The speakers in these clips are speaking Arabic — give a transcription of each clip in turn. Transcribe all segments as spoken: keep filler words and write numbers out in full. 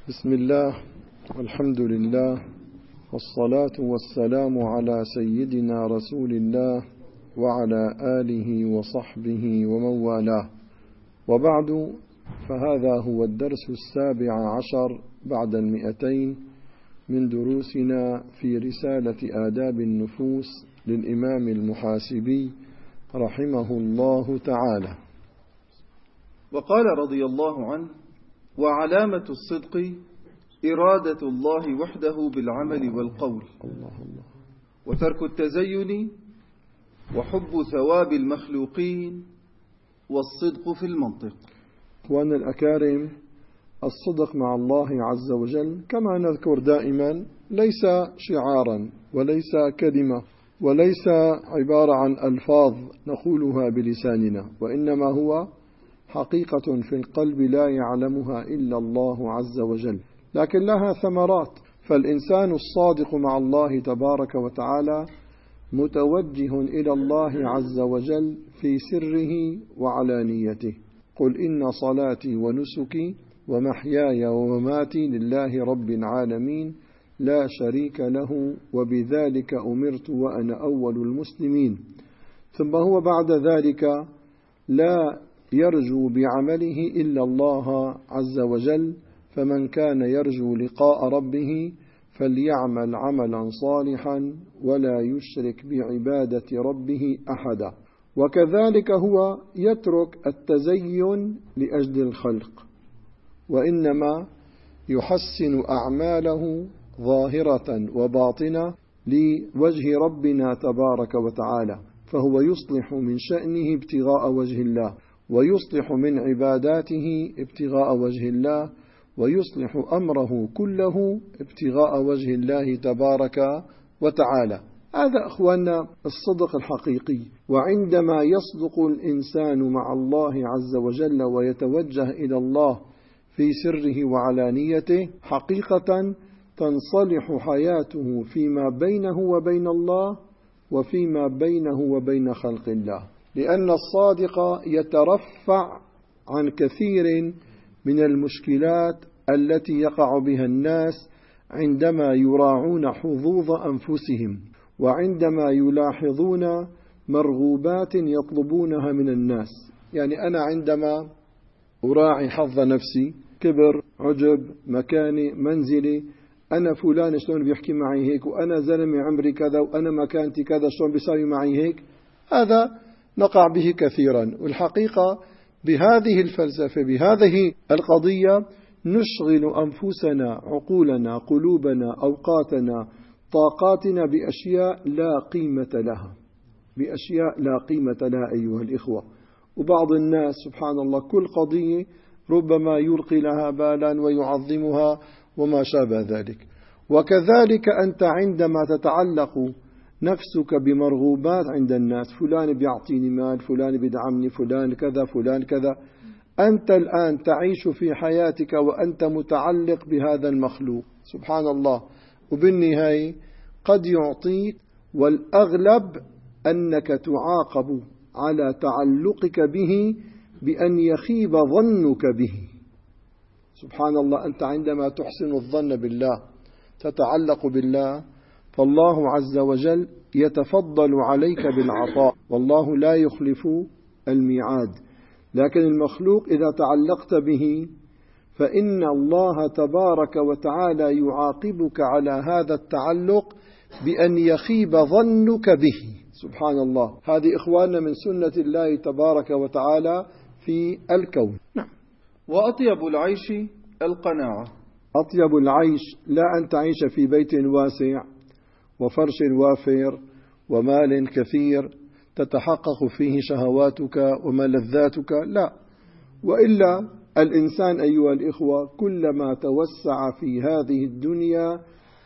بسم الله والحمد لله والصلاة والسلام على سيدنا رسول الله وعلى آله وصحبه ومن والاه، وبعد، فهذا هو الدرس السابع عشر بعد المئتين من دروسنا في رسالة آداب النفوس للإمام المحاسبي رحمه الله تعالى. وقال رضي الله عنه: وعلامة الصدق إرادة الله وحده بالعمل والقول، الله الله. وترك التزين، وحب ثواب المخلوقين، والصدق في المنطق. أخواننا الأكارم، الصدق مع الله عز وجل كما نذكر دائما ليس شعارا وليس كلمة وليس عبارة عن ألفاظ نقولها بلساننا، وإنما هو حقيقة في القلب لا يعلمها إلا الله عز وجل، لكن لها ثمرات. فالإنسان الصادق مع الله تبارك وتعالى متوجه إلى الله عز وجل في سره وعلانيته. قل إن صلاتي ونسكي ومحياي ومماتي لله رب العالمين لا شريك له وبذلك أمرت وأنا أول المسلمين. ثم هو بعد ذلك لا يرجو بعمله إلا الله عز وجل، فمن كان يرجو لقاء ربه فليعمل عملا صالحا ولا يشرك بعبادة ربه أحدا. وكذلك هو يترك التزين لأجل الخلق، وإنما يحسن أعماله ظاهرة وباطنة لوجه ربنا تبارك وتعالى، فهو يصلح من شأنه ابتغاء وجه الله، ويصلح من عباداته ابتغاء وجه الله، ويصلح أمره كله ابتغاء وجه الله تبارك وتعالى. هذا أخواننا الصدق الحقيقي. وعندما يصدق الإنسان مع الله عز وجل ويتوجه إلى الله في سره وعلانيته، حقيقة تنصلح حياته فيما بينه وبين الله وفيما بينه وبين خلق الله، لأن الصادق يترفع عن كثير من المشكلات التي يقع بها الناس عندما يراعون حظوظ أنفسهم، وعندما يلاحظون مرغوبات يطلبونها من الناس. يعني أنا عندما أراعي حظ نفسي، كبر، عجب، مكاني، منزلي، أنا فلان شلون بيحكي معي هيك، وأنا زلمي عمري كذا، وأنا مكانتي كذا، شلون بيساوي معي هيك، هذا نقع به كثيرا. والحقيقة بهذه الفلسفة، بهذه القضية، نشغل أنفسنا، عقولنا، قلوبنا، أوقاتنا، طاقاتنا بأشياء لا قيمة لها، بأشياء لا قيمة لها أيها الإخوة. وبعض الناس سبحان الله كل قضية ربما يلقي لها بالا ويعظمها وما شابه ذلك. وكذلك أنت عندما تتعلق نفسك بمرغوبات عند الناس، فلان بيعطيني مال، فلان بيدعمني، فلان كذا، فلان كذا، أنت الآن تعيش في حياتك وأنت متعلق بهذا المخلوق سبحان الله، وبالنهاية قد يعطيك، والأغلب أنك تعاقب على تعلقك به بأن يخيب ظنك به. سبحان الله، أنت عندما تحسن الظن بالله، تتعلق بالله، فالله عز وجل يتفضل عليك بالعطاء، والله لا يخلف الميعاد. لكن المخلوق إذا تعلقت به فإن الله تبارك وتعالى يعاقبك على هذا التعلق بأن يخيب ظنك به. سبحان الله، هذه إخواننا من سنة الله تبارك وتعالى في الكون. نعم. وأطيب العيش القناعة. أطيب العيش لا أن تعيش في بيت واسع وفرش وافر ومال كثير تتحقق فيه شهواتك وملذاتك، لا، وإلا الإنسان أيها الإخوة كلما توسع في هذه الدنيا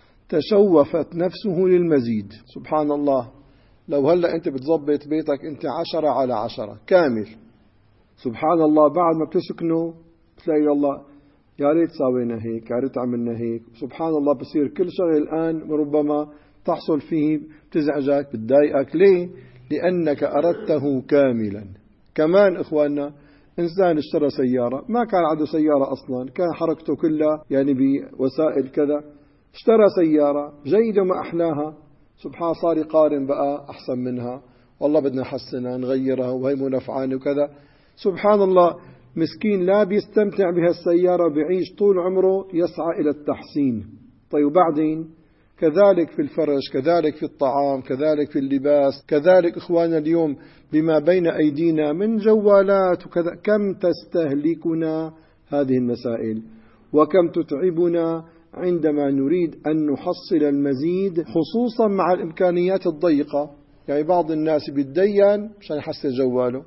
تشوفت نفسه للمزيد. سبحان الله، لو هلأ أنت بتضبط بيتك أنت عشرة على عشرة كامل، سبحان الله، بعد ما بتسكنه تلاقي الله يا ريت سوينا هيك، يا ريت عملنا هيك. سبحان الله، بصير كل شغل الآن ربما تحصل فيه بتزعجك، بتضايقك. ليه؟ لأنك أردته كاملا. كمان إخواننا، إنسان اشترى سيارة، ما كان عنده سيارة أصلا، كان حركته كلها يعني بوسائل كذا، اشترى سيارة جيدة ما أحلاها، سبحان صار يقارن بقى أحسن منها، والله بدنا نحسنها نغيرها وهي منفعانة وكذا. سبحان الله، مسكين لا بيستمتع بهالسيارة، بيعيش طول عمره يسعى إلى التحسين. طيب وبعدين كذلك في الفرش، كذلك في الطعام، كذلك في اللباس، كذلك إخواننا اليوم بما بين أيدينا من جوالات وكذا، كم تستهلكنا هذه المسائل وكم تتعبنا عندما نريد أن نحصل المزيد، خصوصا مع الإمكانيات الضيقة. يعني بعض الناس بيتدين مشان يحسن جواله،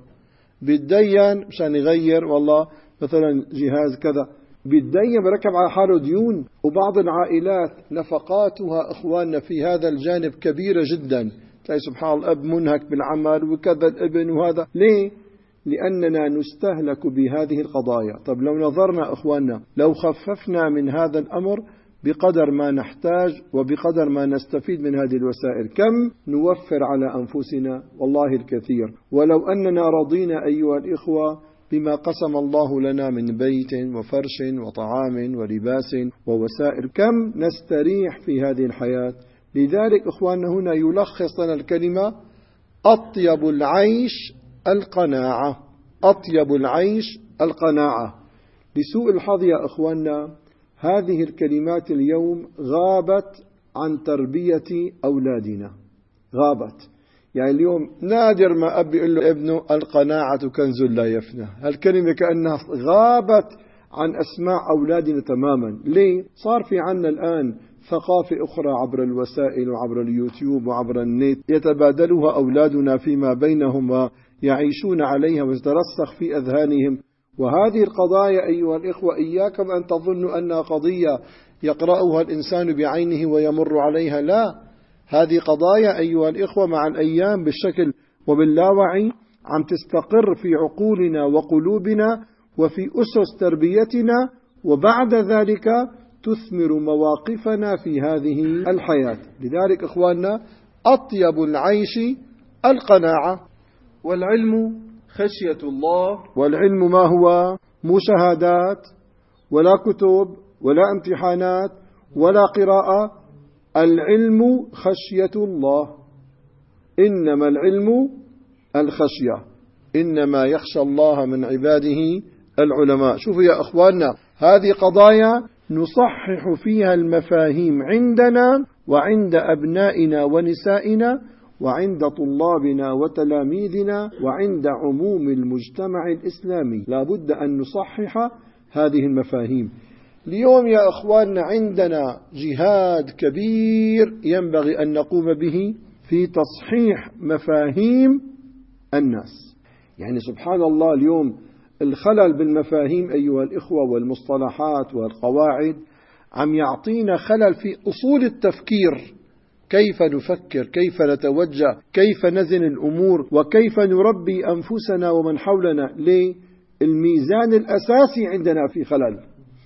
بيتدين مشان يغير والله مثلا جهاز كذا، بيتدين بركب على حاله ديون. وبعض العائلات نفقاتها إخواننا في هذا الجانب كبيرة جدا، تلاقي سبحان الله الأب منهك بالعمل وكذا الابن وهذا. ليه؟ لأننا نستهلك بهذه القضايا. طب لو نظرنا إخواننا، لو خففنا من هذا الأمر بقدر ما نحتاج وبقدر ما نستفيد من هذه الوسائل، كم نوفر على أنفسنا؟ والله الكثير. ولو أننا رضينا أيها الإخوة بما قسم الله لنا من بيت وفرش وطعام ولباس ووسائل، كم نستريح في هذه الحياة. لذلك إخواننا هنا يلخص لنا الكلمة: أطيب العيش القناعة. أطيب العيش القناعة. لسوء الحظ يا إخواننا، هذه الكلمات اليوم غابت عن تربية أولادنا، غابت. يعني اليوم نادر ما أب يقول له ابنه القناعة كنز لا يفنى. هالكلمة كأنها غابت عن أسماع أولادنا تماما. ليه؟ صار في عنا الآن ثقافة أخرى عبر الوسائل وعبر اليوتيوب وعبر النت يتبادلها أولادنا فيما بينهم ويعيشون عليها وترسخ في أذهانهم. وهذه القضايا أيها الإخوة إياكم أن تظنوا أنها قضية يقرأها الإنسان بعينه ويمر عليها، لا، هذه قضايا أيها الإخوة مع الأيام بالشكل وباللاوعي عم تستقر في عقولنا وقلوبنا وفي أسس تربيتنا، وبعد ذلك تثمر مواقفنا في هذه الحياة. لذلك إخواننا أطيب العيش القناعة. والعلم خشية الله. والعلم ما هو؟ مو شهادات ولا كتب ولا امتحانات ولا قراءة. العلم خشية الله. إنما العلم الخشية، إنما يخشى الله من عباده العلماء. شوفوا يا أخواننا، هذه قضايا نصحح فيها المفاهيم عندنا وعند أبنائنا ونسائنا وعند طلابنا وتلاميذنا وعند عموم المجتمع الإسلامي. لا بد أن نصحح هذه المفاهيم. اليوم يا أخواننا عندنا جهاد كبير ينبغي أن نقوم به في تصحيح مفاهيم الناس. يعني سبحان الله اليوم الخلل بالمفاهيم أيها الإخوة والمصطلحات والقواعد عم يعطينا خلل في أصول التفكير، كيف نفكر، كيف نتوجه، كيف نزن الأمور، وكيف نربي أنفسنا ومن حولنا. ليه؟ الميزان الأساسي عندنا في خلل،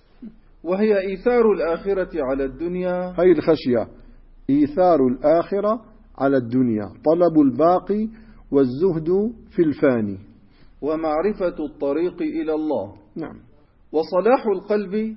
وهي إيثار الآخرة على الدنيا. هي الخشية، إيثار الآخرة على الدنيا، طلب الباقي والزهد في الفاني، ومعرفة الطريق إلى الله. نعم. وصلاح القلب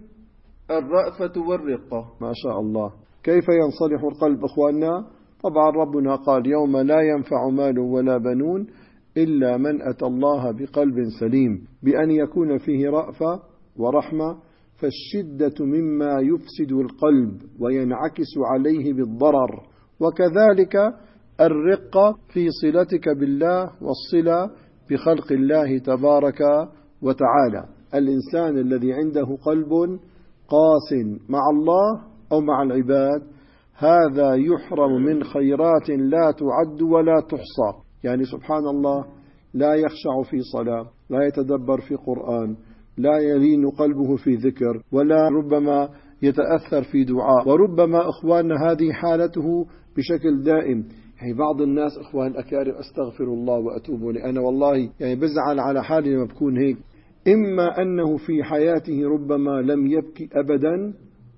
الرأفة والرقة. ما شاء الله. كيف ينصلح القلب إخواننا؟ طبعا ربنا قال: يوم لا ينفع مال ولا بنون إلا من أتى الله بقلب سليم، بأن يكون فيه رأفة ورحمة. فالشدة مما يفسد القلب وينعكس عليه بالضرر، وكذلك الرقة في صلتك بالله والصلة بخلق الله تبارك وتعالى. الإنسان الذي عنده قلب قاس مع الله أو مع العباد، هذا يحرم من خيرات لا تعد ولا تحصى. يعني سبحان الله، لا يخشع في صلاة، لا يتدبر في قرآن، لا يلين قلبه في ذكر، ولا ربما يتأثر في دعاء، وربما إخواننا هذه حالته بشكل دائم. يعني بعض الناس إخوان الأكارم، أستغفر الله وأتوب إليه، أنا والله يعني بزعل على حالي لما بكون هيك. إما أنه في حياته ربما لم يبكي أبدا،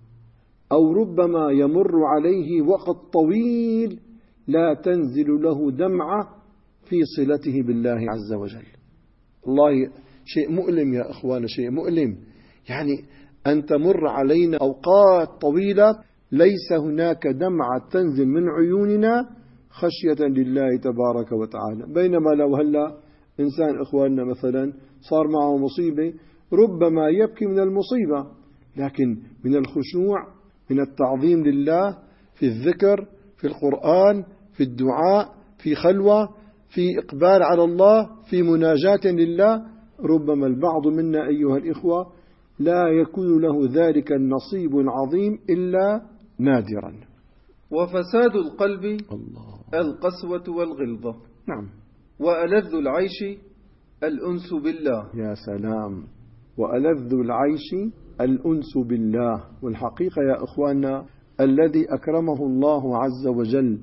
أو ربما يمر عليه وقت طويل لا تنزل له دمعة في صلته بالله عز وجل. الله شيء مؤلم يا أخوان، شيء مؤلم. يعني أن تمر علينا أوقات طويلة ليس هناك دمعة تنزل من عيوننا خشية لله تبارك وتعالى، بينما لو هلأ إنسان إخواننا مثلا صار معه مصيبة ربما يبكي من المصيبة، لكن من الخشوع، من التعظيم لله في الذكر، في القرآن، في الدعاء، في خلوة، في إقبال على الله، في مناجاة لله، ربما البعض منا أيها الإخوة لا يكون له ذلك النصيب العظيم إلا نادرا. وفساد القلب الله. القسوة والغلظة. نعم. وألذ العيش الأنس بالله. يا سلام. وألذ العيش الأنس بالله. والحقيقة يا أخواننا الذي أكرمه الله عز وجل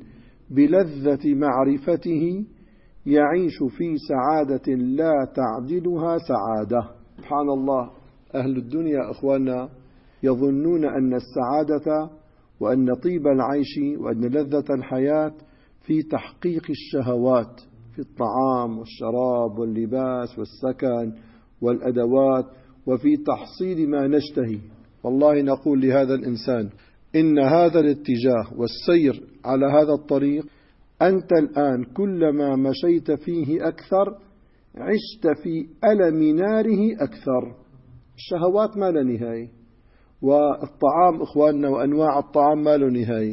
بلذة معرفته يعيش في سعادة لا تعدلها سعادة. سبحان الله. أهل الدنيا أخواننا يظنون أن السعادة وأن طيب العيش وأن لذة الحياة في تحقيق الشهوات، في الطعام والشراب واللباس والسكن والأدوات، وفي تحصيل ما نشتهي. والله نقول لهذا الإنسان إن هذا الاتجاه والسير على هذا الطريق أنت الآن كلما مشيت فيه أكثر عشت في ألم ناره أكثر. الشهوات ما لا نهاية، والطعام إخواننا وأنواع الطعام ما له نهاية،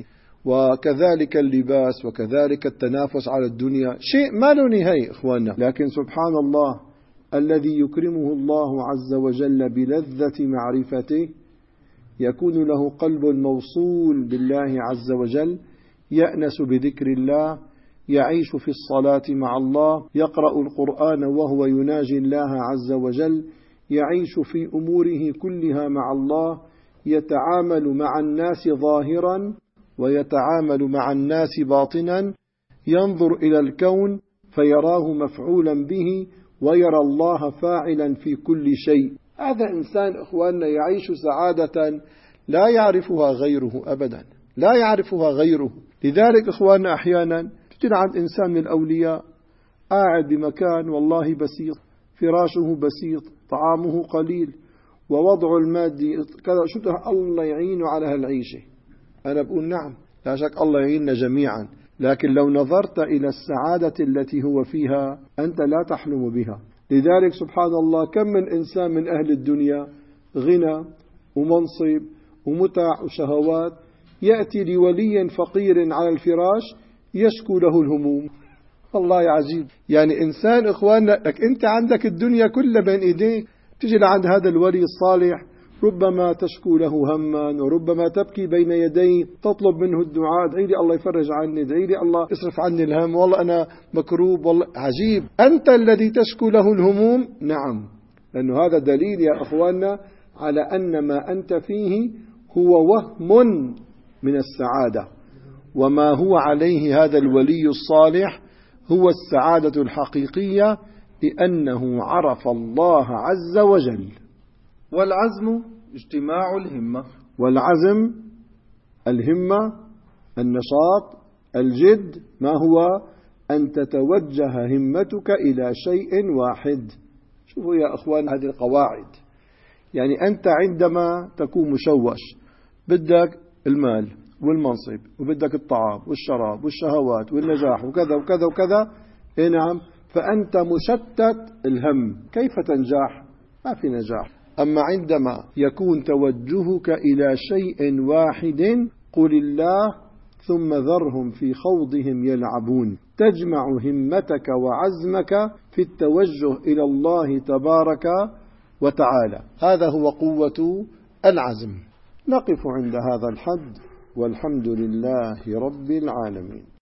وكذلك اللباس، وكذلك التنافس على الدنيا، شيء ما له نهاية إخواننا. لكن سبحان الله الذي يكرمه الله عز وجل بلذة معرفته يكون له قلب موصول بالله عز وجل، يأنس بذكر الله، يعيش في الصلاة مع الله، يقرأ القرآن وهو يناجي الله عز وجل، يعيش في أموره كلها مع الله، يتعامل مع الناس ظاهرا ويتعامل مع الناس باطنا، ينظر إلى الكون فيراه مفعولا به ويرى الله فاعلا في كل شيء. هذا إنسان إخواننا يعيش سعادة لا يعرفها غيره أبدا، لا يعرفها غيره. لذلك إخواننا أحيانا تجد عند إنسان من الأولياء قاعد بمكان والله بسيط، فراشه بسيط، طعامه قليل، ووضع المادي كذا، شو الله يعينه على هالعيشة. أنا بقول نعم لا شك الله يعيننا جميعا، لكن لو نظرت إلى السعادة التي هو فيها أنت لا تحلم بها. لذلك سبحان الله كم من إنسان من أهل الدنيا غنى ومنصب ومتع وشهوات يأتي لولي فقير على الفراش يشكو له الهموم. والله عجيب. يعني إنسان إخواننا لك أنت عندك الدنيا كلها بين إيديك، تجي لعند هذا الولي الصالح ربما تشكو له هما، وربما تبكي بين يديه تطلب منه الدعاء، ادعي لي الله يفرج عني، ادعي لي الله يصرف عني الهم، والله أنا مكروب. والله عجيب. أنت الذي تشكو له الهموم. نعم، لأنه هذا دليل يا أخواننا على أن ما أنت فيه هو وهم من السعادة، وما هو عليه هذا الولي الصالح هو السعادة الحقيقية، لأنه عرف الله عز وجل. والعزم اجتماع الهمة. والعزم الهمة، النشاط، الجد، ما هو؟ أن تتوجه همتك إلى شيء واحد. شوفوا يا أخوان هذه القواعد. يعني أنت عندما تكون مشوش بدك المال والمنصب وبدك الطعام والشراب والشهوات والنجاح وكذا وكذا وكذا، إيه نعم، فأنت مشتت الهم، كيف تنجح؟ ما في نجاح. أما عندما يكون توجهك إلى شيء واحد، قل الله ثم ذرهم في خوضهم يلعبون، تجمع همتك وعزمك في التوجه إلى الله تبارك وتعالى. هذا هو قوة العزم. نقف عند هذا الحد، والحمد لله رب العالمين.